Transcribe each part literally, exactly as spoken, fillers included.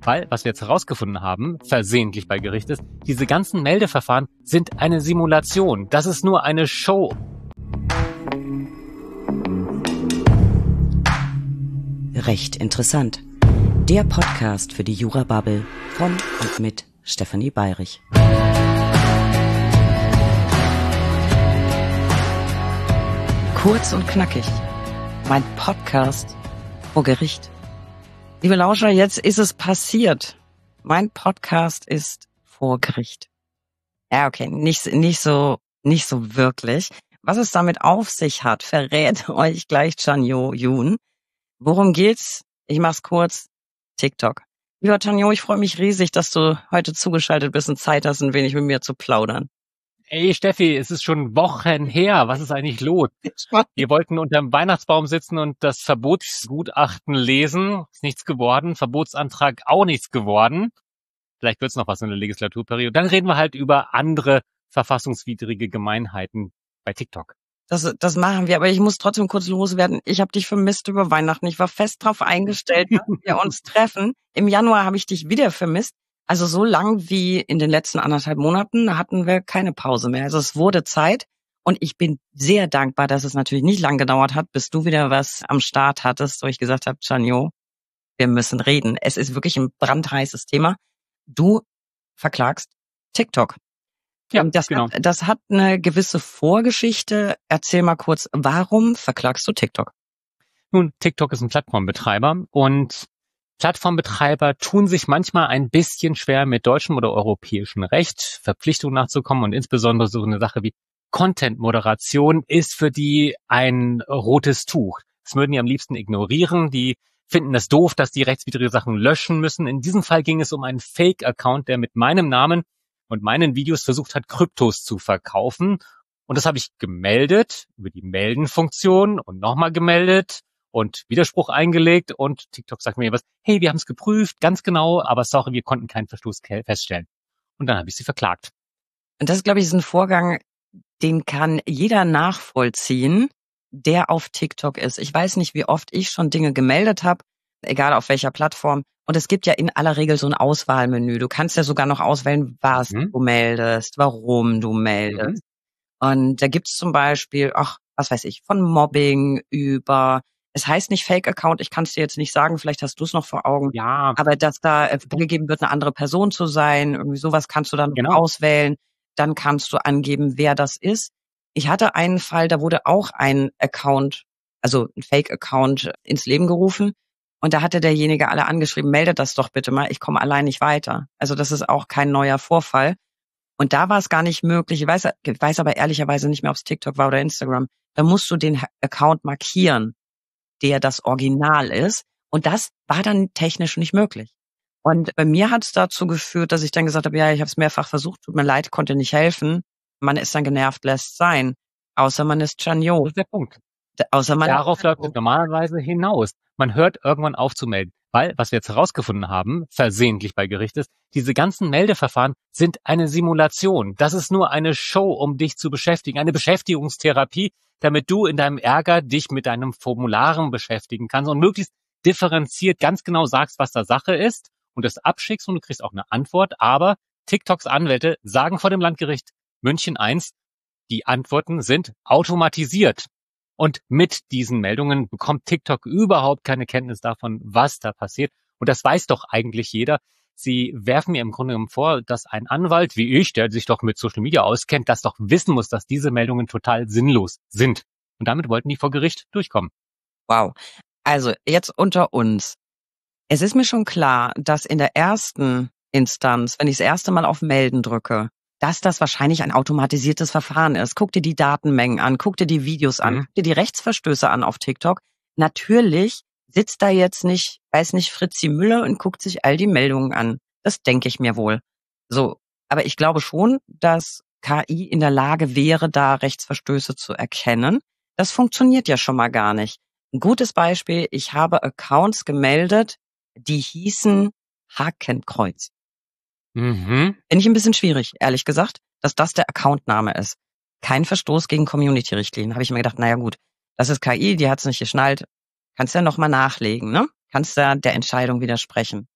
Weil, was wir jetzt herausgefunden haben, versehentlich bei Gericht ist, diese ganzen Meldeverfahren sind eine Simulation. Das ist nur eine Show. Recht interessant. Der Podcast für die Jura-Bubble von und mit Stefanie Bayrich. Kurz und knackig. Mein Podcast vor Gericht. Liebe Lauscher, jetzt ist es passiert. Mein Podcast ist vor Gericht. Ja, okay, nicht, nicht so, nicht so wirklich. Was es damit auf sich hat, verrät euch gleich Chanyo Yoon. Worum geht's? Ich mach's kurz. TikTok. Lieber Chanyo, ich freue mich riesig, dass du heute zugeschaltet bist und Zeit hast, ein wenig mit mir zu plaudern. Ey Steffi, es ist schon Wochen her. Was ist eigentlich los? Wir wollten unterm Weihnachtsbaum sitzen und das Verbotsgutachten lesen. Ist nichts geworden. Verbotsantrag auch nichts geworden. Vielleicht wird's noch was in der Legislaturperiode. Dann reden wir halt über andere verfassungswidrige Gemeinheiten bei TikTok. Das, das machen wir, aber ich muss trotzdem kurz loswerden. Ich habe dich vermisst über Weihnachten. Ich war fest drauf eingestellt, dass wir uns treffen. Im Januar habe ich dich wieder vermisst. Also so lang wie in den letzten anderthalb Monaten hatten wir keine Pause mehr. Also es wurde Zeit und ich bin sehr dankbar, dass es natürlich nicht lang gedauert hat, bis du wieder was am Start hattest, wo ich gesagt habe, Chanyo, wir müssen reden. Es ist wirklich ein brandheißes Thema. Du verklagst TikTok. Ja, das, genau. hat, das hat eine gewisse Vorgeschichte. Erzähl mal kurz, warum verklagst du TikTok? Nun, TikTok ist ein Plattformbetreiber und Plattformbetreiber tun sich manchmal ein bisschen schwer mit deutschem oder europäischem Recht, Verpflichtungen nachzukommen und insbesondere so eine Sache wie Content-Moderation ist für die ein rotes Tuch. Das würden die am liebsten ignorieren. Die finden es doof, dass die rechtswidrige Sachen löschen müssen. In diesem Fall ging es um einen Fake-Account, der mit meinem Namen und meinen Videos versucht hat, Kryptos zu verkaufen. Und das habe ich gemeldet über die Melden-Funktion und nochmal gemeldet und Widerspruch eingelegt. Und TikTok sagt mir was, hey, wir haben es geprüft, ganz genau, aber sorry, wir konnten keinen Verstoß feststellen. Und dann habe ich sie verklagt. Und das, glaube ich, ist ein Vorgang, den kann jeder nachvollziehen, der auf TikTok ist. Ich weiß nicht, wie oft ich schon Dinge gemeldet habe, egal auf welcher Plattform. Und es gibt ja in aller Regel so ein Auswahlmenü. Du kannst ja sogar noch auswählen, was mhm. du meldest, warum du meldest. Mhm. Und da gibt's zum Beispiel, ach, was weiß ich, von Mobbing über, es heißt nicht Fake-Account, ich kann es dir jetzt nicht sagen, vielleicht hast du es noch vor Augen. Ja. Aber dass da angegeben wird, eine andere Person zu sein, irgendwie sowas kannst du dann genau. auswählen. Dann kannst du angeben, wer das ist. Ich hatte einen Fall, da wurde auch ein Account, also ein Fake-Account ins Leben gerufen. Und da hatte derjenige alle angeschrieben, meldet das doch bitte mal, ich komme allein nicht weiter. Also das ist auch kein neuer Vorfall. Und da war es gar nicht möglich, ich weiß, ich weiß aber ehrlicherweise nicht mehr, ob es TikTok war oder Instagram, da musst du den Account markieren, der das Original ist. Und das war dann technisch nicht möglich. Und bei mir hat es dazu geführt, dass ich dann gesagt habe, ja, ich habe es mehrfach versucht, tut mir leid, konnte nicht helfen. Man ist dann genervt, lässt sein. Außer man ist Chanyo. Das ist der Punkt. Außer man Darauf läuft es normalerweise hinaus. Man hört irgendwann auf zu melden, weil, was wir jetzt herausgefunden haben, versehentlich bei Gericht ist, diese ganzen Meldeverfahren sind eine Simulation. Das ist nur eine Show, um dich zu beschäftigen, eine Beschäftigungstherapie, damit du in deinem Ärger dich mit deinem Formularen beschäftigen kannst und möglichst differenziert ganz genau sagst, was da Sache ist und es abschickst und du kriegst auch eine Antwort. Aber TikToks Anwälte sagen vor dem Landgericht München eins, die Antworten sind automatisiert. Und mit diesen Meldungen bekommt TikTok überhaupt keine Kenntnis davon, was da passiert. Und das weiß doch eigentlich jeder. Sie werfen mir im Grunde genommen vor, dass ein Anwalt wie ich, der sich doch mit Social Media auskennt, das doch wissen muss, dass diese Meldungen total sinnlos sind. Und damit wollten die vor Gericht durchkommen. Wow. Also jetzt unter uns. Es ist mir schon klar, dass in der ersten Instanz, wenn ich das erste Mal auf Melden drücke, dass das wahrscheinlich ein automatisiertes Verfahren ist. Guck dir die Datenmengen an, guck dir die Videos an, Mhm. guck dir die Rechtsverstöße an auf TikTok. Natürlich sitzt da jetzt nicht, weiß nicht, Fritzi Müller und guckt sich all die Meldungen an. Das denke ich mir wohl. So, aber ich glaube schon, dass K I in der Lage wäre, da Rechtsverstöße zu erkennen. Das funktioniert ja schon mal gar nicht. Ein gutes Beispiel, ich habe Accounts gemeldet, die hießen Hakenkreuz. Mhm. Finde ich ein bisschen schwierig, ehrlich gesagt, dass das der Accountname ist. Kein Verstoß gegen Community-Richtlinien. Habe ich mir gedacht, naja gut, das ist K I, die hat's nicht geschnallt. Kannst ja nochmal nachlegen, ne? Kannst ja der Entscheidung widersprechen.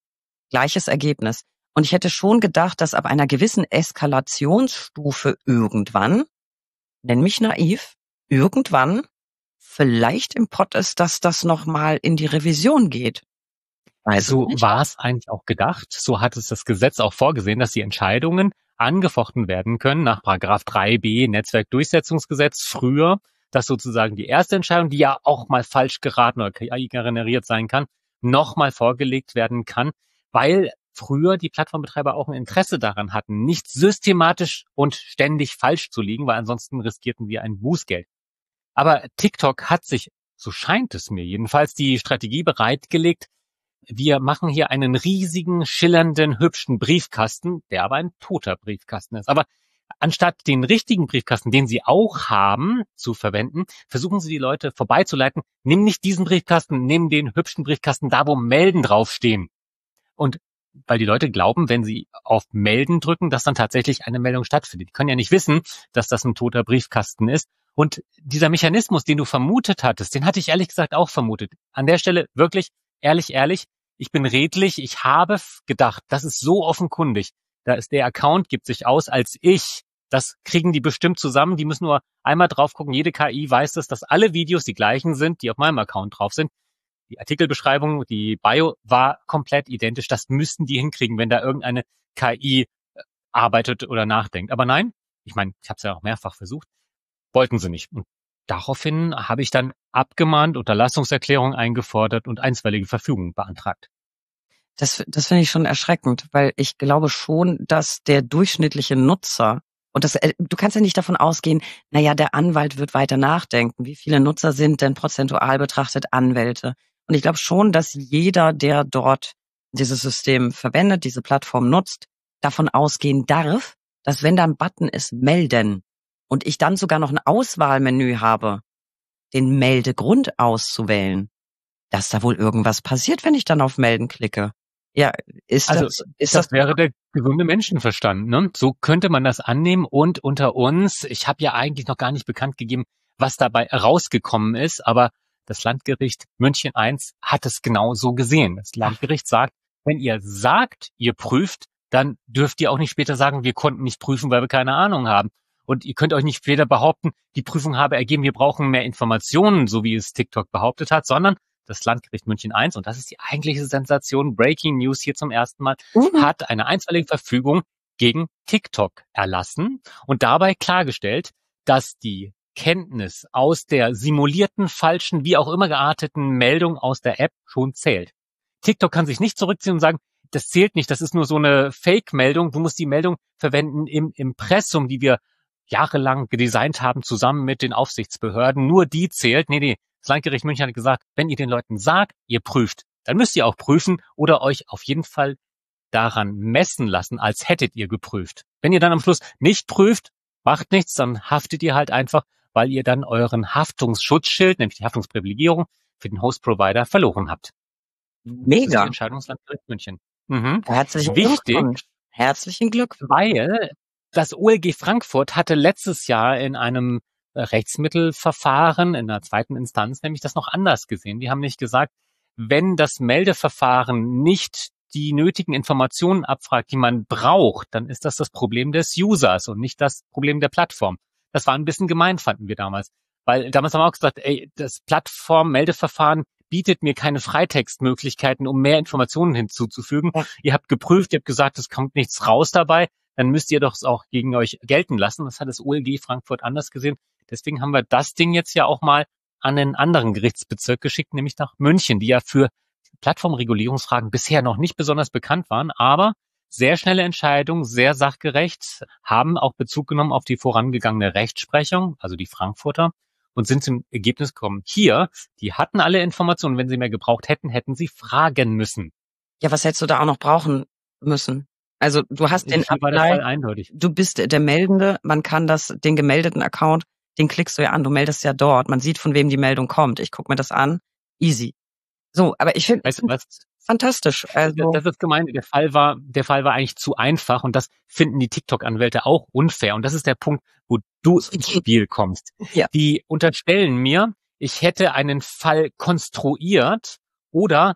Gleiches Ergebnis. Und ich hätte schon gedacht, dass ab einer gewissen Eskalationsstufe irgendwann, nenn mich naiv, irgendwann vielleicht im Pott ist, dass das nochmal in die Revision geht. Weiß So nicht. war es eigentlich auch gedacht. So hat es das Gesetz auch vorgesehen, dass die Entscheidungen angefochten werden können nach Paragraph drei b Netzwerkdurchsetzungsgesetz früher, dass sozusagen die erste Entscheidung, die ja auch mal falsch geraten oder K I generiert sein kann, nochmal vorgelegt werden kann, weil früher die Plattformbetreiber auch ein Interesse daran hatten, nicht systematisch und ständig falsch zu liegen, weil ansonsten riskierten wir ein Bußgeld. Aber TikTok hat sich, so scheint es mir jedenfalls, die Strategie bereitgelegt, wir machen hier einen riesigen, schillernden, hübschen Briefkasten, der aber ein toter Briefkasten ist. Aber anstatt den richtigen Briefkasten, den sie auch haben, zu verwenden, versuchen sie die Leute vorbeizuleiten. Nimm nicht diesen Briefkasten, nimm den hübschen Briefkasten, da wo Melden draufstehen. Und weil die Leute glauben, wenn sie auf Melden drücken, dass dann tatsächlich eine Meldung stattfindet. Die können ja nicht wissen, dass das ein toter Briefkasten ist. Und dieser Mechanismus, den du vermutet hattest, den hatte ich ehrlich gesagt auch vermutet. An der Stelle wirklich, ehrlich, ehrlich, ich bin redlich, ich habe gedacht, das ist so offenkundig. Da ist der Account, gibt sich aus als ich. Das kriegen die bestimmt zusammen. Die müssen nur einmal drauf gucken. Jede K I weiß es, dass alle Videos die gleichen sind, die auf meinem Account drauf sind. Die Artikelbeschreibung, die Bio war komplett identisch. Das müssten die hinkriegen, wenn da irgendeine K I arbeitet oder nachdenkt. Aber nein, ich meine, ich habe es ja auch mehrfach versucht, wollten sie nicht. Und daraufhin habe ich dann abgemahnt, Unterlassungserklärung eingefordert und einstweilige Verfügung beantragt. Das, das finde ich schon erschreckend, weil ich glaube schon, dass der durchschnittliche Nutzer, und das, du kannst ja nicht davon ausgehen, naja, der Anwalt wird weiter nachdenken. Wie viele Nutzer sind denn prozentual betrachtet Anwälte? Und ich glaube schon, dass jeder, der dort dieses System verwendet, diese Plattform nutzt, davon ausgehen darf, dass wenn da ein Button ist, melden, und ich dann sogar noch ein Auswahlmenü habe, den Meldegrund auszuwählen, dass da wohl irgendwas passiert, wenn ich dann auf Melden klicke. Ja, ist also, das, ist das, das wäre der gesunde Menschenverstand, ne? So könnte man das annehmen. Und unter uns, ich habe ja eigentlich noch gar nicht bekannt gegeben, was dabei rausgekommen ist, aber das Landgericht München eins hat es genau so gesehen. Das Landgericht sagt, wenn ihr sagt, ihr prüft, dann dürft ihr auch nicht später sagen, wir konnten nicht prüfen, weil wir keine Ahnung haben. Und ihr könnt euch nicht später behaupten, die Prüfung habe ergeben, wir brauchen mehr Informationen, so wie es TikTok behauptet hat, sondern das Landgericht München eins, und das ist die eigentliche Sensation, Breaking News hier zum ersten Mal, mhm. hat eine einstweilige Verfügung gegen TikTok erlassen und dabei klargestellt, dass die Kenntnis aus der simulierten, falschen, wie auch immer gearteten Meldung aus der App schon zählt. TikTok kann sich nicht zurückziehen und sagen, das zählt nicht, das ist nur so eine Fake-Meldung, du musst die Meldung verwenden im Impressum, die wir jahrelang gedesignt haben, zusammen mit den Aufsichtsbehörden, nur die zählt. Nee, nee, das Landgericht München hat gesagt, wenn ihr den Leuten sagt, ihr prüft, dann müsst ihr auch prüfen oder euch auf jeden Fall daran messen lassen, als hättet ihr geprüft. Wenn ihr dann am Schluss nicht prüft, macht nichts, dann haftet ihr halt einfach, weil ihr dann euren Haftungsschutzschild, nämlich die Haftungsprivilegierung für den Host-Provider verloren habt. Mega. Das ist die Entscheidung des Landgerichts München. Mhm. Herzlichen Wichtig, Glückwunsch. Herzlichen Glückwunsch. Weil das O L G Frankfurt hatte letztes Jahr in einem Rechtsmittelverfahren in der zweiten Instanz nämlich das noch anders gesehen. Die haben nicht gesagt, wenn das Meldeverfahren nicht die nötigen Informationen abfragt, die man braucht, dann ist das das Problem des Users und nicht das Problem der Plattform. Das war ein bisschen gemein, fanden wir damals. Weil damals haben wir auch gesagt, ey, das Plattform-Meldeverfahren bietet mir keine Freitextmöglichkeiten, um mehr Informationen hinzuzufügen. Ja. Ihr habt geprüft, ihr habt gesagt, es kommt nichts raus dabei, dann müsst ihr doch es auch gegen euch gelten lassen. Das hat das O L G Frankfurt anders gesehen. Deswegen haben wir das Ding jetzt ja auch mal an einen anderen Gerichtsbezirk geschickt, nämlich nach München, die ja für Plattformregulierungsfragen bisher noch nicht besonders bekannt waren, aber sehr schnelle Entscheidungen, sehr sachgerecht, haben auch Bezug genommen auf die vorangegangene Rechtsprechung, also die Frankfurter, und sind zum Ergebnis gekommen. Hier, die hatten alle Informationen, wenn sie mehr gebraucht hätten, hätten sie fragen müssen. Ja, was hättest du da auch noch brauchen müssen? Also du hast den Hier war der Fall eindeutig. Du bist der Meldende, man kann das, den gemeldeten Account, den klickst du ja an, du meldest ja dort, man sieht, von wem die Meldung kommt. Ich guck mir das an, easy. So, aber ich finde weißt du was? Fantastisch. Also das ist gemeint, der Fall war, der Fall war eigentlich zu einfach und das finden die TikTok-Anwälte auch unfair. Und das ist der Punkt, wo du ins Spiel kommst. Ja. Die unterstellen mir, ich hätte einen Fall konstruiert oder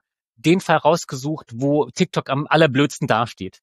den Fall rausgesucht, wo TikTok am allerblödsten dasteht.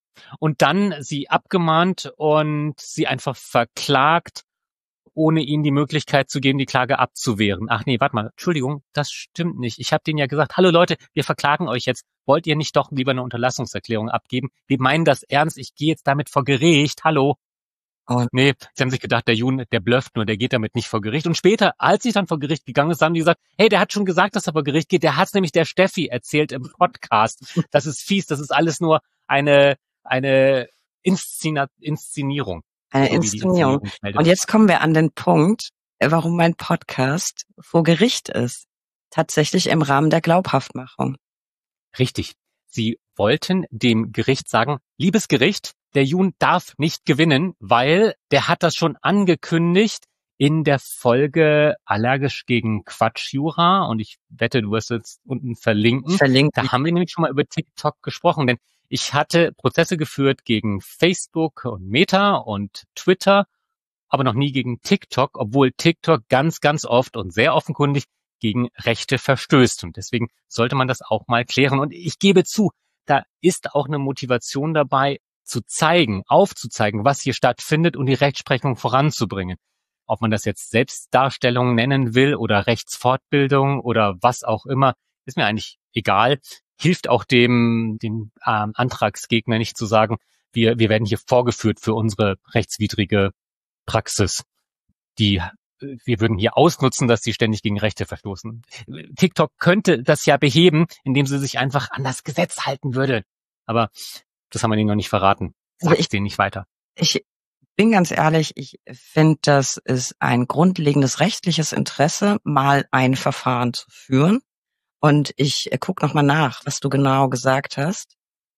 Und dann sie abgemahnt und sie einfach verklagt, ohne ihnen die Möglichkeit zu geben, die Klage abzuwehren. Ach nee, warte mal, Entschuldigung, das stimmt nicht. Ich habe denen ja gesagt, hallo Leute, wir verklagen euch jetzt. Wollt ihr nicht doch lieber eine Unterlassungserklärung abgeben? Wir meinen das ernst, ich gehe jetzt damit vor Gericht, hallo. Und Nee, sie haben sich gedacht, der Jun, der blufft nur, der geht damit nicht vor Gericht. Und später, als sie dann vor Gericht gegangen ist, haben die gesagt, hey, der hat schon gesagt, dass er vor Gericht geht. Der hat's nämlich der Steffi erzählt im Podcast. Das ist fies, das ist alles nur eine eine Inszena- Inszenierung. eine So wie die Inszenierung. Inszenierungsmeldung. Und jetzt kommen wir an den Punkt, äh, warum mein Podcast vor Gericht ist. Tatsächlich im Rahmen der Glaubhaftmachung. Richtig. Sie wollten dem Gericht sagen, liebes Gericht, der Jun darf nicht gewinnen, weil der hat das schon angekündigt in der Folge Allergisch gegen Quatschjura. Und ich wette, du wirst jetzt unten verlinken. Verlinkt. Da haben wir nämlich schon mal über TikTok gesprochen, denn ich hatte Prozesse geführt gegen Facebook und Meta und Twitter, aber noch nie gegen TikTok, obwohl TikTok ganz, ganz oft und sehr offenkundig gegen Rechte verstößt. Und deswegen sollte man das auch mal klären. Und ich gebe zu, da ist auch eine Motivation dabei, zu zeigen, aufzuzeigen, was hier stattfindet und die Rechtsprechung voranzubringen. Ob man das jetzt Selbstdarstellung nennen will oder Rechtsfortbildung oder was auch immer, ist mir eigentlich egal. Hilft auch dem, dem ähm, Antragsgegner nicht zu sagen, wir, wir werden hier vorgeführt für unsere rechtswidrige Praxis. Die, wir würden hier ausnutzen, dass sie ständig gegen Rechte verstoßen. TikTok könnte das ja beheben, indem sie sich einfach an das Gesetz halten würde. Aber das haben wir ihnen noch nicht verraten. Also Sagt ich- denen nicht weiter. Ich bin ganz ehrlich, ich finde, das ist ein grundlegendes rechtliches Interesse, mal ein Verfahren zu führen. Und ich äh, guck noch mal nach, was du genau gesagt hast.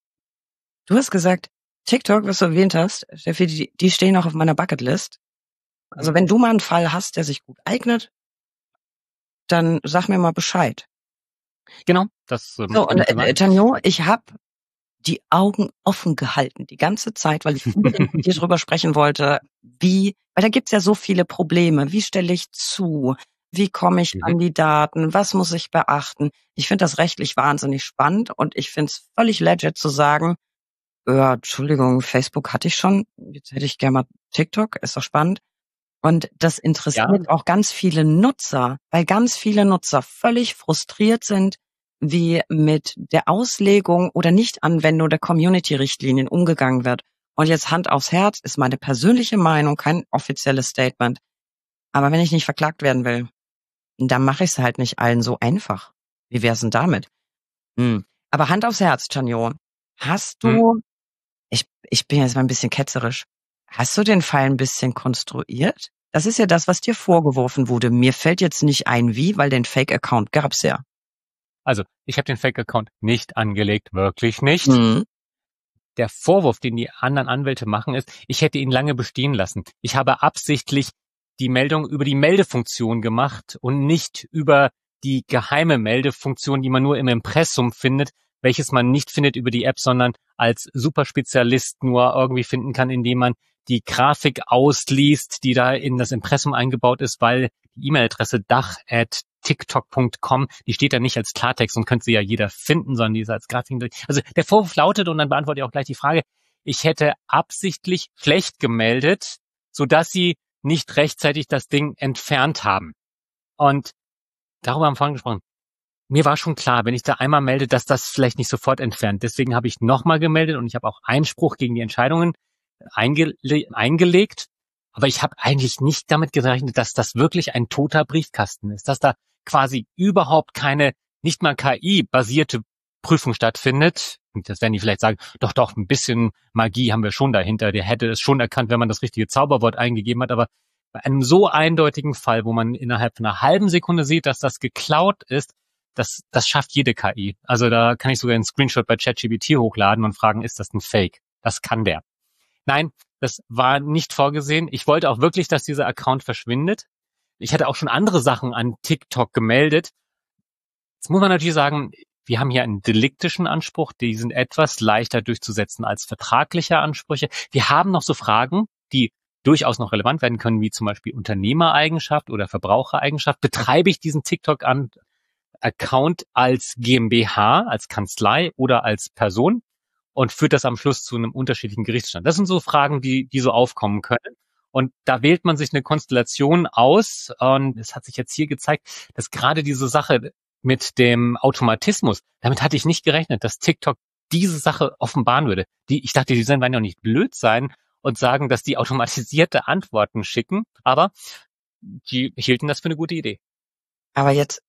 Du hast gesagt, TikTok, was du erwähnt hast, Steffi, die, die stehen auch auf meiner Bucketlist. Also wenn du mal einen Fall hast, der sich gut eignet, dann sag mir mal Bescheid. Genau, das ähm, So, und könnte äh, sein. Tanjo, ich habe die Augen offen gehalten die ganze Zeit, weil ich unbedingt mit dir drüber sprechen wollte, wie, weil da gibt's ja so viele Probleme. Wie stelle ich zu? Wie komme ich Mhm. an die Daten? Was muss ich beachten? Ich finde das rechtlich wahnsinnig spannend und ich finde es völlig legit zu sagen, ja, Entschuldigung, Facebook hatte ich schon, jetzt hätte ich gerne mal TikTok, ist doch spannend. Und das interessiert auch ganz viele Nutzer, weil ganz viele Nutzer völlig frustriert sind, wie mit der Auslegung oder Nichtanwendung der Community-Richtlinien umgegangen wird. Und jetzt Hand aufs Herz ist meine persönliche Meinung, kein offizielles Statement. Aber wenn ich nicht verklagt werden will, dann mache ich es halt nicht allen so einfach. Wie wär's denn damit? Hm. Aber Hand aufs Herz, Chanjo, hast du, ich, ich bin jetzt mal ein bisschen ketzerisch, hast du den Fall ein bisschen konstruiert? Das ist ja das, was dir vorgeworfen wurde. Mir fällt jetzt nicht ein, wie, weil den Fake-Account gab's ja. Also, ich habe den Fake-Account nicht angelegt, wirklich nicht. Mhm. Der Vorwurf, den die anderen Anwälte machen, ist, ich hätte ihn lange bestehen lassen. Ich habe absichtlich die Meldung über die Meldefunktion gemacht und nicht über die geheime Meldefunktion, die man nur im Impressum findet, welches man nicht findet über die App, sondern als Superspezialist nur irgendwie finden kann, indem man die Grafik ausliest, die da in das Impressum eingebaut ist, weil die E-Mail-Adresse dach at tiktok punkt com, die steht da nicht als Klartext und könnte sie ja jeder finden, sondern die ist als Grafik. Also der Vorwurf lautet, und dann beantworte ich auch gleich die Frage, ich hätte absichtlich schlecht gemeldet, sodass sie nicht rechtzeitig das Ding entfernt haben. Und darüber haben wir vorhin gesprochen. Mir war schon klar, wenn ich da einmal melde, dass das vielleicht nicht sofort entfernt. Deswegen habe ich nochmal gemeldet und ich habe auch Einspruch gegen die Entscheidungen eingele- eingelegt. Aber ich habe eigentlich nicht damit gerechnet, dass das wirklich ein toter Briefkasten ist, dass da quasi überhaupt keine, nicht mal K I-basierte Prüfung stattfindet. Und das werden die vielleicht sagen, doch, doch, ein bisschen Magie haben wir schon dahinter. Der hätte es schon erkannt, wenn man das richtige Zauberwort eingegeben hat. Aber bei einem so eindeutigen Fall, wo man innerhalb von einer halben Sekunde sieht, dass das geklaut ist, das, das schafft jede K I. Also da kann ich sogar einen Screenshot bei ChatGPT hochladen und fragen, ist das ein Fake? Das kann der. Nein, das war nicht vorgesehen. Ich wollte auch wirklich, dass dieser Account verschwindet. Ich hatte auch schon andere Sachen an TikTok gemeldet. Jetzt muss man natürlich sagen, wir haben hier einen deliktischen Anspruch, die sind etwas leichter durchzusetzen als vertragliche Ansprüche. Wir haben noch so Fragen, die durchaus noch relevant werden können, wie zum Beispiel Unternehmereigenschaft oder Verbrauchereigenschaft. Betreibe ich diesen TikTok-Account Account als GmbH, als Kanzlei oder als Person und führt das am Schluss zu einem unterschiedlichen Gerichtsstand? Das sind so Fragen, die, die so aufkommen können. Und da wählt man sich eine Konstellation aus. Und es hat sich jetzt hier gezeigt, dass gerade diese Sache mit dem Automatismus, damit hatte ich nicht gerechnet, dass TikTok diese Sache offenbaren würde. Die, ich dachte, die werden ja auch nicht blöd sein und sagen, dass die automatisierte Antworten schicken. Aber die hielten das für eine gute Idee. Aber jetzt,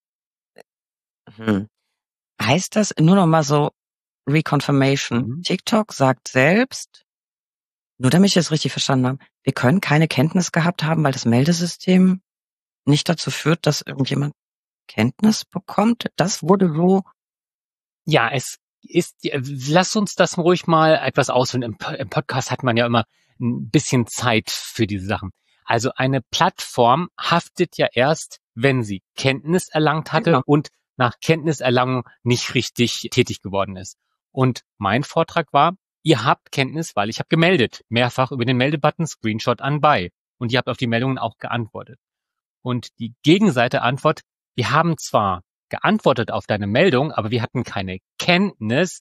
hm, heißt das nur noch mal so Reconfirmation? Mhm. TikTok sagt selbst, nur damit ich das richtig verstanden habe, wir können keine Kenntnis gehabt haben, weil das Meldesystem nicht dazu führt, dass irgendjemand Kenntnis bekommt. Das wurde so. Ja, es ist, lass uns das ruhig mal etwas ausführen. Im, Im Podcast hat man ja immer ein bisschen Zeit für diese Sachen. Also eine Plattform haftet ja erst, wenn sie Kenntnis erlangt hatte genau. und nach Kenntniserlangung nicht richtig tätig geworden ist. Und mein Vortrag war, ihr habt Kenntnis, weil ich habe gemeldet, mehrfach über den Meldebutton Screenshot anbei. Und ihr habt auf die Meldungen auch geantwortet. Und die Gegenseite antwortet, wir haben zwar geantwortet auf deine Meldung, aber wir hatten keine Kenntnis,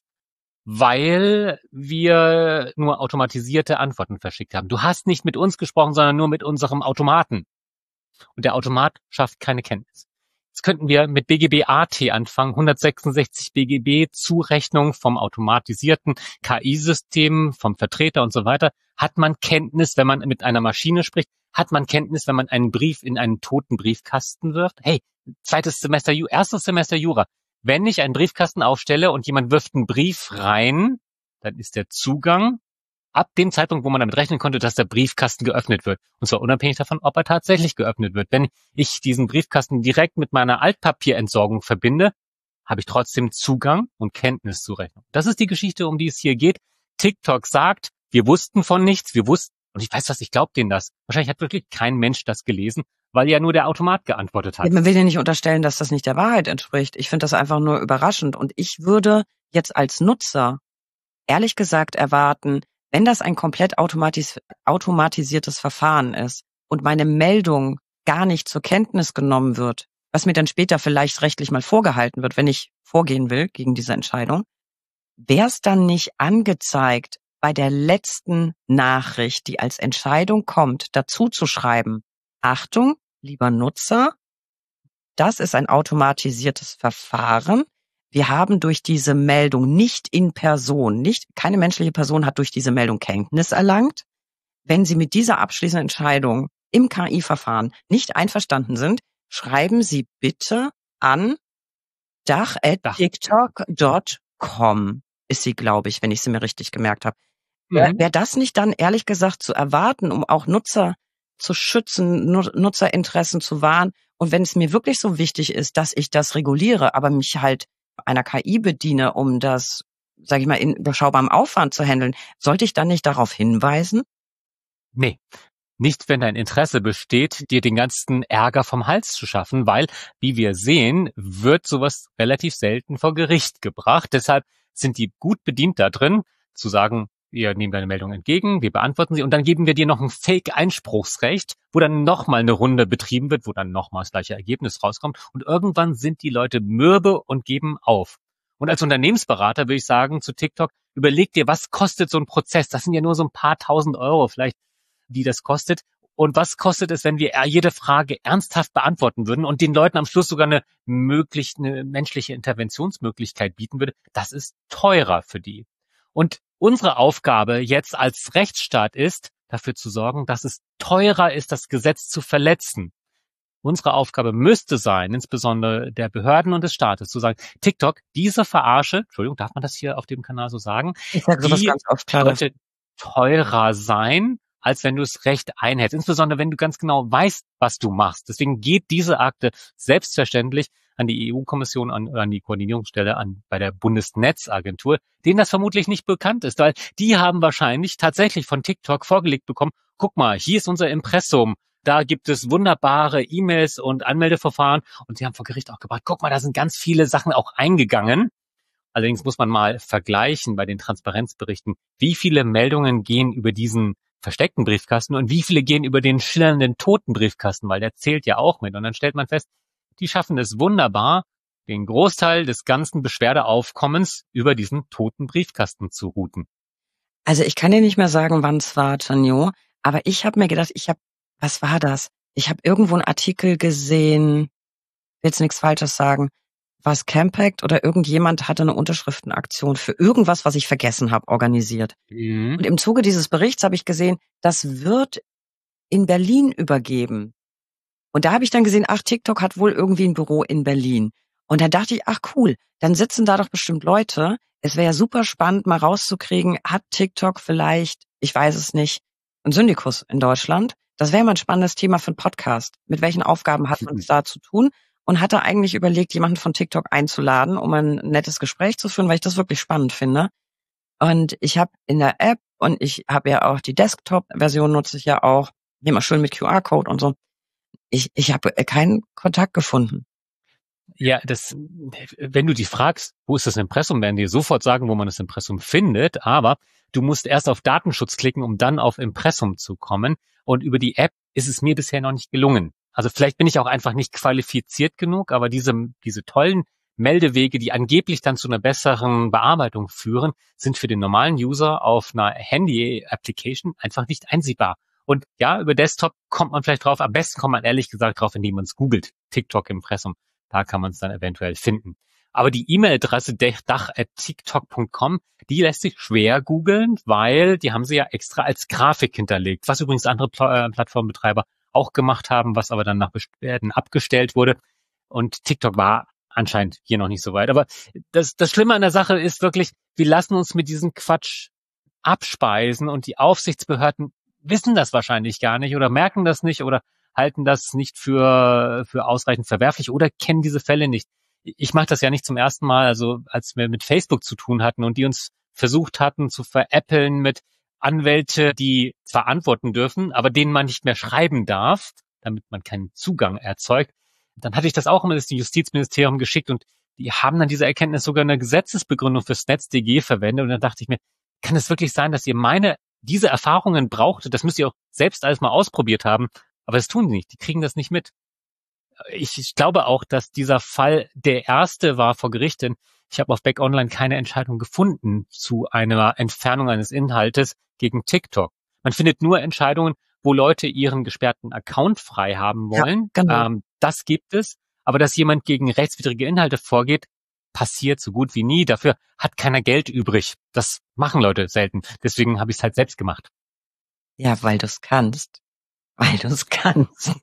weil wir nur automatisierte Antworten verschickt haben. Du hast nicht mit uns gesprochen, sondern nur mit unserem Automaten. Und der Automat schafft keine Kenntnis. Jetzt könnten wir mit B G B A T anfangen, hundertsechsundsechzig B G B, Zurechnung vom automatisierten K I-System, vom Vertreter und so weiter. Hat man Kenntnis, wenn man mit einer Maschine spricht? Hat man Kenntnis, wenn man einen Brief in einen toten Briefkasten wirft? Hey, zweites Semester, erstes Semester Jura. Wenn ich einen Briefkasten aufstelle und jemand wirft einen Brief rein, dann ist der Zugang ab dem Zeitpunkt, wo man damit rechnen konnte, dass der Briefkasten geöffnet wird. Und zwar unabhängig davon, ob er tatsächlich geöffnet wird. Wenn ich diesen Briefkasten direkt mit meiner Altpapierentsorgung verbinde, habe ich trotzdem Zugang und Kenntniszurechnung. Das ist die Geschichte, um die es hier geht. TikTok sagt, wir wussten von nichts, wir wussten, und ich weiß was, ich glaube denen das. Wahrscheinlich hat wirklich kein Mensch das gelesen, weil ja nur der Automat geantwortet hat. Man will ja nicht unterstellen, dass das nicht der Wahrheit entspricht. Ich finde das einfach nur überraschend. Und ich würde jetzt als Nutzer ehrlich gesagt erwarten, wenn das ein komplett automatis- automatisiertes Verfahren ist und meine Meldung gar nicht zur Kenntnis genommen wird, was mir dann später vielleicht rechtlich mal vorgehalten wird, wenn ich vorgehen will gegen diese Entscheidung, wäre es dann nicht angezeigt, bei der letzten Nachricht, die als Entscheidung kommt, dazu zu schreiben, Achtung, lieber Nutzer, das ist ein automatisiertes Verfahren. Wir haben durch diese Meldung nicht in Person, nicht, keine menschliche Person hat durch diese Meldung Kenntnis erlangt. Wenn Sie mit dieser abschließenden Entscheidung im K I-Verfahren nicht einverstanden sind, schreiben Sie bitte an dach at tiktok dot com ist sie, glaube ich, wenn ich sie mir richtig gemerkt habe. Mhm. Wäre das nicht dann ehrlich gesagt zu erwarten, um auch Nutzer zu schützen, Nutzerinteressen zu wahren? Und wenn es mir wirklich so wichtig ist, dass ich das reguliere, aber mich halt einer K I bediene, um das, sage ich mal, in überschaubarem Aufwand zu handeln, sollte ich dann nicht darauf hinweisen? Nee. Nicht, wenn dein Interesse besteht, dir den ganzen Ärger vom Hals zu schaffen, weil, wie wir sehen, wird sowas relativ selten vor Gericht gebracht. Deshalb sind die gut bedient da drin, zu sagen, wir nehmen deine Meldung entgegen, wir beantworten sie und dann geben wir dir noch ein Fake-Einspruchsrecht, wo dann nochmal eine Runde betrieben wird, wo dann nochmal das gleiche Ergebnis rauskommt und irgendwann sind die Leute mürbe und geben auf. Und als Unternehmensberater würde ich sagen zu TikTok, überleg dir, was kostet so ein Prozess? Das sind ja nur so ein paar tausend Euro vielleicht, die das kostet. Und was kostet es, wenn wir jede Frage ernsthaft beantworten würden und den Leuten am Schluss sogar eine möglich, eine menschliche Interventionsmöglichkeit bieten würde? Das ist teurer für die. Und unsere Aufgabe jetzt als Rechtsstaat ist, dafür zu sorgen, dass es teurer ist, das Gesetz zu verletzen. Unsere Aufgabe müsste sein, insbesondere der Behörden und des Staates, zu sagen, TikTok, diese Verarsche, Entschuldigung, darf man das hier auf dem Kanal so sagen? Ich sage sowas ganz oft, klar. Sollte teurer sein, als wenn du es recht einhältst. Insbesondere, wenn du ganz genau weißt, was du machst. Deswegen geht diese Akte selbstverständlich an die E U-Kommission, an, an die Koordinierungsstelle, an bei der Bundesnetzagentur, denen das vermutlich nicht bekannt ist, weil die haben wahrscheinlich tatsächlich von TikTok vorgelegt bekommen, guck mal, hier ist unser Impressum, da gibt es wunderbare E-Mails und Anmeldeverfahren und sie haben vor Gericht auch gebracht, guck mal, da sind ganz viele Sachen auch eingegangen. Allerdings muss man mal vergleichen bei den Transparenzberichten, wie viele Meldungen gehen über diesen versteckten Briefkasten und wie viele gehen über den schillernden toten Briefkasten, weil der zählt ja auch mit. Und dann stellt man fest, die schaffen es wunderbar, den Großteil des ganzen Beschwerdeaufkommens über diesen toten Briefkasten zu routen. Also ich kann dir nicht mehr sagen, wann es war, Tonio, aber ich habe mir gedacht, ich habe, was war das? Ich habe irgendwo einen Artikel gesehen, will jetzt nichts Falsches sagen, war es Campact oder irgendjemand hatte eine Unterschriftenaktion für irgendwas, was ich vergessen habe, organisiert. Mhm. Und im Zuge dieses Berichts habe ich gesehen, das wird in Berlin übergeben. Und da habe ich dann gesehen, ach, TikTok hat wohl irgendwie ein Büro in Berlin. Und dann dachte ich, ach cool, dann sitzen da doch bestimmt Leute. Es wäre ja super spannend, mal rauszukriegen, hat TikTok vielleicht, ich weiß es nicht, einen Syndikus in Deutschland? Das wäre mal ein spannendes Thema für einen Podcast. Mit welchen Aufgaben hat man es da zu tun? Und hatte eigentlich überlegt, jemanden von TikTok einzuladen, um ein nettes Gespräch zu führen, weil ich das wirklich spannend finde. Und ich habe in der App, und ich habe ja auch die Desktop-Version, nutze ich ja auch, immer schön mit Q R-Code und so. Ich, ich habe keinen Kontakt gefunden. Ja, das, wenn du die fragst, wo ist das Impressum, werden die sofort sagen, wo man das Impressum findet, aber du musst erst auf Datenschutz klicken, um dann auf Impressum zu kommen. Und über die App ist es mir bisher noch nicht gelungen. Also vielleicht bin ich auch einfach nicht qualifiziert genug, aber diese, diese tollen Meldewege, die angeblich dann zu einer besseren Bearbeitung führen, sind für den normalen User auf einer Handy-Application einfach nicht einsehbar. Und ja, über Desktop kommt man vielleicht drauf, am besten kommt man ehrlich gesagt drauf, indem man es googelt, TikTok-Impressum. Da kann man es dann eventuell finden. Aber die E-Mail-Adresse dach at tiktok punkt com, die lässt sich schwer googeln, weil die haben sie ja extra als Grafik hinterlegt, was übrigens andere Pl- äh, Plattformbetreiber auch gemacht haben, was aber dann nach Beschwerden abgestellt wurde. Und TikTok war anscheinend hier noch nicht so weit. Aber das, das Schlimme an der Sache ist wirklich, wir lassen uns mit diesem Quatsch abspeisen und die Aufsichtsbehörden wissen das wahrscheinlich gar nicht oder merken das nicht oder halten das nicht für für ausreichend verwerflich oder kennen diese Fälle nicht. Ich mache das ja nicht zum ersten Mal, also als wir mit Facebook zu tun hatten und die uns versucht hatten zu veräppeln mit Anwälte, die zwar antworten dürfen, aber denen man nicht mehr schreiben darf, damit man keinen Zugang erzeugt. Dann hatte ich das auch immer das Justizministerium geschickt und die haben dann diese Erkenntnis sogar eine Gesetzesbegründung fürs NetzDG verwendet und dann dachte ich mir, kann es wirklich sein, dass ihr meine diese Erfahrungen brauchtet? Das müsst ihr auch selbst alles mal ausprobiert haben. Aber das tun die nicht. Die kriegen das nicht mit. Ich, ich glaube auch, dass dieser Fall der erste war vor Gericht, denn ich habe auf Back Online keine Entscheidung gefunden zu einer Entfernung eines Inhaltes gegen TikTok. Man findet nur Entscheidungen, wo Leute ihren gesperrten Account frei haben wollen. Ja, genau. Ähm, das gibt es. Aber dass jemand gegen rechtswidrige Inhalte vorgeht, passiert so gut wie nie. Dafür hat keiner Geld übrig. Das machen Leute selten. Deswegen habe ich es halt selbst gemacht. Ja, weil du es kannst. Weil du es kannst.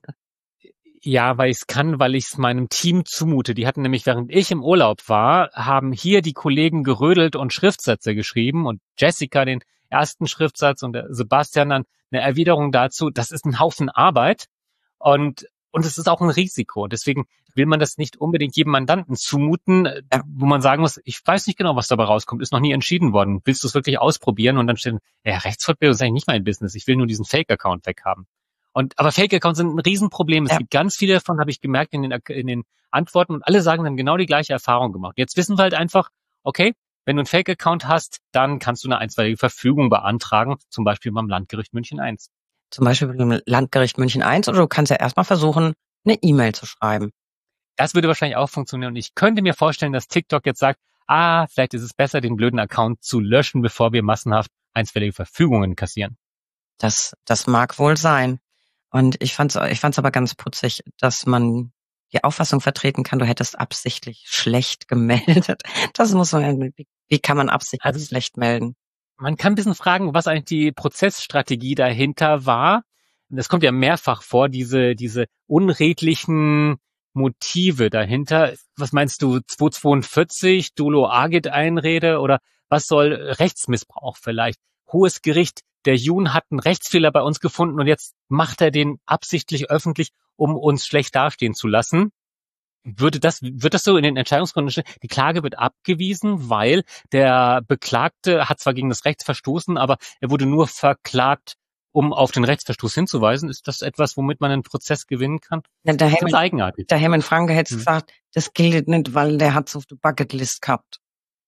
Ja, weil ich es kann, weil ich es meinem Team zumute. Die hatten nämlich, während ich im Urlaub war, haben hier die Kollegen gerödelt und Schriftsätze geschrieben und Jessica den ersten Schriftsatz und Sebastian dann eine Erwiderung dazu. Das ist ein Haufen Arbeit und und es ist auch ein Risiko. Deswegen will man das nicht unbedingt jedem Mandanten zumuten, Ja. wo man sagen muss, ich weiß nicht genau, was dabei rauskommt, ist noch nie entschieden worden. Willst du es wirklich ausprobieren? Und dann steht, ja, Rechtsfortbildung ist eigentlich nicht mein Business. Ich will nur diesen Fake-Account weghaben. Und, aber Fake-Accounts sind ein Riesenproblem. Es Ja. gibt ganz viele davon, habe ich gemerkt in den, in den Antworten und alle sagen dann genau die gleiche Erfahrung gemacht. Jetzt wissen wir halt einfach, okay, wenn du einen Fake-Account hast, dann kannst du eine einstweilige Verfügung beantragen, zum Beispiel beim Landgericht München eins. Zum Beispiel beim Landgericht München eins oder du kannst ja erstmal versuchen, eine E-Mail zu schreiben. Das würde wahrscheinlich auch funktionieren. Und ich könnte mir vorstellen, dass TikTok jetzt sagt, ah, vielleicht ist es besser, den blöden Account zu löschen, bevor wir massenhaft einstweilige Verfügungen kassieren. Das, das mag wohl sein. Und ich fand's, ich fand's aber ganz putzig, dass man die Auffassung vertreten kann, du hättest absichtlich schlecht gemeldet. Das muss man, wie, wie kann man absichtlich also, schlecht melden? Man kann ein bisschen fragen, was eigentlich die Prozessstrategie dahinter war. Das kommt ja mehrfach vor, diese, diese unredlichen Motive dahinter. Was meinst du, zweihundertzweiundvierzig, Dolo Agit Einrede oder was soll Rechtsmissbrauch vielleicht? Hohes Gericht, der Jun hat einen Rechtsfehler bei uns gefunden und jetzt macht er den absichtlich öffentlich, um uns schlecht dastehen zu lassen. Würde das, wird das so in den Entscheidungsgründen stehen? Die Klage wird abgewiesen, weil der Beklagte hat zwar gegen das Recht verstoßen, aber er wurde nur verklagt, um auf den Rechtsverstoß hinzuweisen. Ist das etwas, womit man einen Prozess gewinnen kann? Ja, der das ist eigenartig. Der Hermann Franke hätte hm. gesagt, das gilt nicht, weil der hat es auf der Bucketlist gehabt.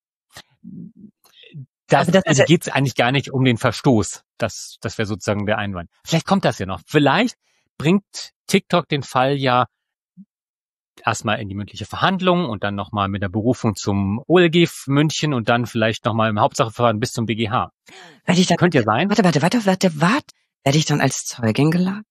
Das, also das also geht es eigentlich gar nicht um den Verstoß. Das, das wäre sozusagen der Einwand. Vielleicht kommt das ja noch. Vielleicht bringt TikTok den Fall ja erstmal in die mündliche Verhandlung und dann nochmal mit der Berufung zum O L G München und dann vielleicht nochmal im Hauptsacheverfahren bis zum B G H. Werde ich dann, Könnte ja sein. Warte, warte, warte, warte, warte. Werde ich dann als Zeugin geladen?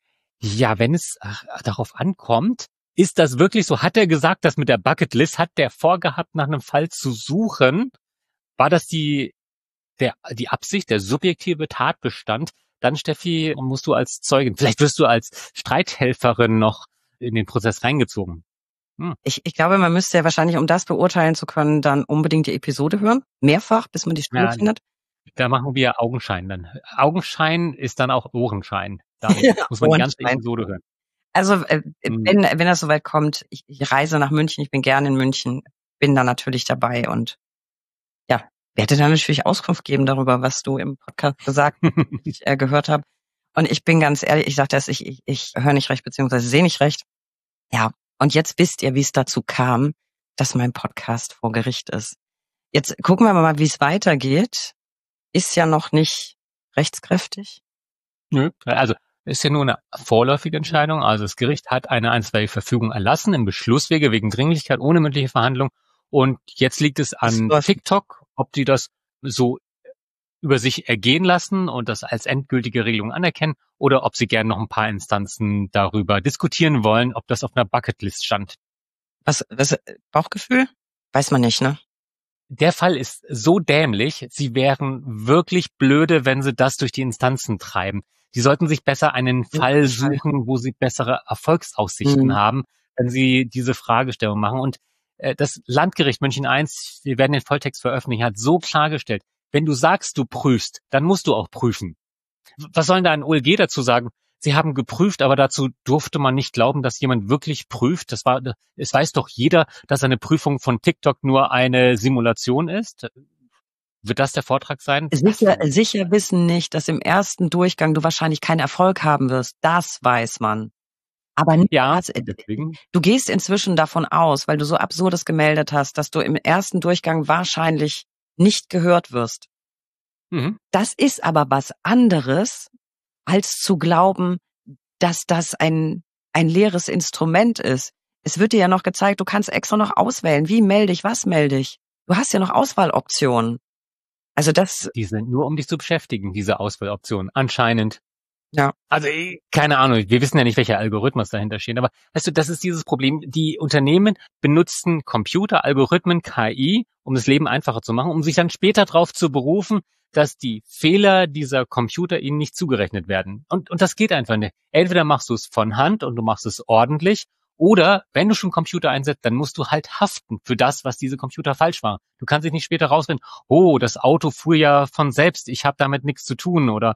Ja, wenn es ach, darauf ankommt, ist das wirklich so? Hat er gesagt, dass mit der Bucketlist, hat der vorgehabt, nach einem Fall zu suchen? War das die, der, die Absicht, der subjektive Tatbestand? Dann, Steffi, musst du als Zeugin, vielleicht wirst du als Streithelferin noch in den Prozess reingezogen. Hm. Ich, ich glaube, man müsste ja wahrscheinlich, um das beurteilen zu können, dann unbedingt die Episode hören. Mehrfach, bis man die Stimme Ja, findet. Da machen wir Augenschein dann. Augenschein ist dann auch Ohrenschein. Da muss man die ganze Episode hören. Also äh, Hm. wenn wenn das soweit kommt, ich, ich reise nach München, ich bin gerne in München, bin da natürlich dabei und ja, werde dann natürlich Auskunft geben darüber, was du im Podcast gesagt hast, was ich äh, gehört habe. Und ich bin ganz ehrlich, ich sage das, ich, ich, ich höre nicht recht, beziehungsweise sehe nicht recht. Ja, und jetzt wisst ihr, wie es dazu kam, dass mein Podcast vor Gericht ist. Jetzt gucken wir mal, wie es weitergeht. Ist ja noch nicht rechtskräftig. Nö, also ist ja nur eine vorläufige Entscheidung. Also das Gericht hat eine einstweilige Verfügung erlassen im Beschlusswege wegen Dringlichkeit ohne mündliche Verhandlung. Und jetzt liegt es an TikTok, ob die das so über sich ergehen lassen und das als endgültige Regelung anerkennen oder ob sie gerne noch ein paar Instanzen darüber diskutieren wollen, ob das auf einer Bucketlist stand. Was, was Bauchgefühl? Weiß man nicht, ne? Der Fall ist so dämlich, sie wären wirklich blöde, wenn sie das durch die Instanzen treiben. Die sollten sich besser einen Fall suchen, wo sie bessere Erfolgsaussichten mhm. haben, wenn sie diese Fragestellung machen. Und äh, das Landgericht München eins, wir werden den Volltext veröffentlichen, hat so klargestellt, wenn du sagst, du prüfst, dann musst du auch prüfen. Was soll denn da ein O L G dazu sagen? Sie haben geprüft, aber dazu durfte man nicht glauben, dass jemand wirklich prüft. Das war, es weiß doch jeder, dass eine Prüfung von TikTok nur eine Simulation ist. Wird das der Vortrag sein? Sicher, sicher wissen nicht, dass im ersten Durchgang du wahrscheinlich keinen Erfolg haben wirst. Das weiß man. Aber nicht, ja, also, du gehst inzwischen davon aus, weil du so Absurdes gemeldet hast, dass du im ersten Durchgang wahrscheinlich nicht gehört wirst. Mhm. Das ist aber was anderes, als zu glauben, dass das ein, ein leeres Instrument ist. Es wird dir ja noch gezeigt, du kannst extra noch auswählen. Wie melde ich, was melde ich? Du hast ja noch Auswahloptionen. Also das. Die sind nur, um dich zu beschäftigen, diese Auswahloptionen. Anscheinend. Ja. Also, keine Ahnung, wir wissen ja nicht, welche Algorithmen dahinter stehen, aber weißt du, das ist dieses Problem. Die Unternehmen benutzen Computer, Algorithmen, K I, um das Leben einfacher zu machen, um sich dann später darauf zu berufen, dass die Fehler dieser Computer ihnen nicht zugerechnet werden. Und, und das geht einfach nicht. Entweder machst du es von Hand und du machst es ordentlich, oder wenn du schon Computer einsetzt, dann musst du halt haften für das, was diese Computer falsch waren. Du kannst dich nicht später rausfinden, oh, das Auto fuhr ja von selbst, ich habe damit nichts zu tun, oder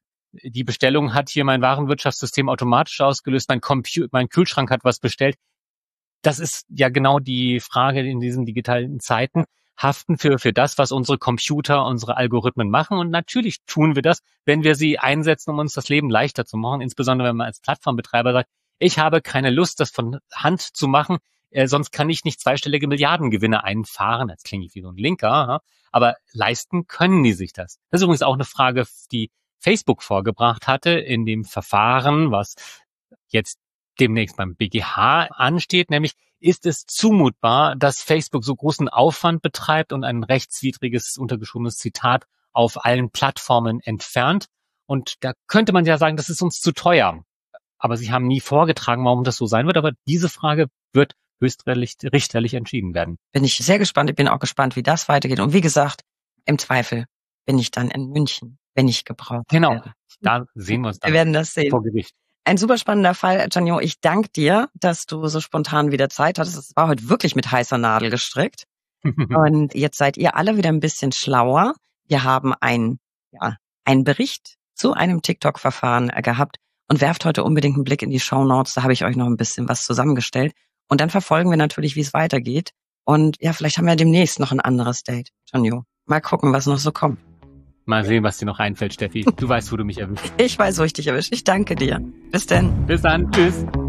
die Bestellung hat hier mein Warenwirtschaftssystem automatisch ausgelöst, mein, Compu- mein Kühlschrank hat was bestellt. Das ist ja genau die Frage in diesen digitalen Zeiten. Haften für, für das, was unsere Computer, unsere Algorithmen machen. Und natürlich tun wir das, wenn wir sie einsetzen, um uns das Leben leichter zu machen. Insbesondere, wenn man als Plattformbetreiber sagt, ich habe keine Lust, das von Hand zu machen, äh, sonst kann ich nicht zweistellige Milliardengewinne einfahren. Jetzt klinge ich wie so ein Linker, aber leisten können die sich das. Das ist übrigens auch eine Frage, die Facebook vorgebracht hatte in dem Verfahren, was jetzt demnächst beim B G H ansteht, nämlich ist es zumutbar, dass Facebook so großen Aufwand betreibt und ein rechtswidriges, untergeschobenes Zitat auf allen Plattformen entfernt. Und da könnte man ja sagen, das ist uns zu teuer. Aber sie haben nie vorgetragen, warum das so sein wird. Aber diese Frage wird höchstrichterlich entschieden werden. Bin ich sehr gespannt. Ich bin auch gespannt, wie das weitergeht. Und wie gesagt, im Zweifel bin ich dann in München, wenn ich gebraucht Genau, werde. da sehen wir uns dann wir werden das sehen. vor Gericht. Ein super spannender Fall, Janjo. Ich danke dir, dass du so spontan wieder Zeit hattest. Es war heute wirklich mit heißer Nadel gestrickt. Und jetzt seid ihr alle wieder ein bisschen schlauer. Wir haben ein, ja, einen Bericht zu einem TikTok-Verfahren gehabt und werft heute unbedingt einen Blick in die Shownotes. Da habe ich euch noch ein bisschen was zusammengestellt. Und dann verfolgen wir natürlich, wie es weitergeht. Und ja, vielleicht haben wir demnächst noch ein anderes Date, Janjo. Mal gucken, was noch so kommt. Mal sehen, was dir noch einfällt, Steffi. Du weißt, wo du mich erwischst. Ich weiß, wo ich dich erwische. Ich danke dir. Bis denn. Bis dann. Tschüss.